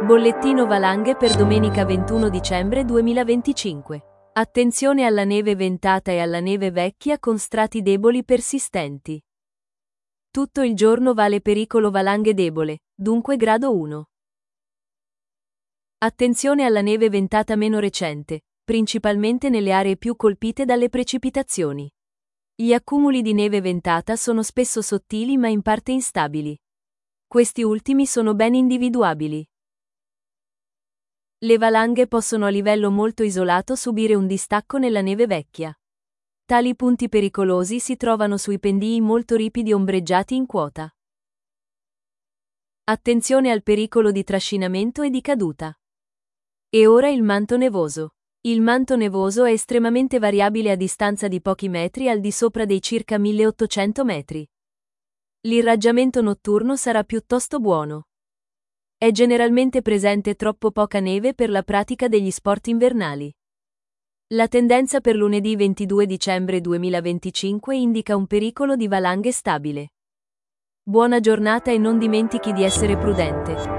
Bollettino valanghe per domenica 21 dicembre 2025. Attenzione alla neve ventata e alla neve vecchia con strati deboli persistenti. Tutto il giorno vale pericolo valanghe debole, dunque grado 1. Attenzione alla neve ventata meno recente, principalmente nelle aree più colpite dalle precipitazioni. Gli accumuli di neve ventata sono spesso sottili ma in parte instabili. Questi ultimi sono ben individuabili. Le valanghe possono a livello molto isolato subire un distacco nella neve vecchia. Tali punti pericolosi si trovano sui pendii molto ripidi ombreggiati in quota. Attenzione al pericolo di trascinamento e di caduta. E ora il manto nevoso. Il manto nevoso è estremamente variabile a distanza di pochi metri al di sopra dei circa 1800 metri. L'irraggiamento notturno sarà piuttosto buono. È generalmente presente troppo poca neve per la pratica degli sport invernali. La tendenza per lunedì 22 dicembre 2025 indica un pericolo di valanghe stabile. Buona giornata e non dimentichi di essere prudente.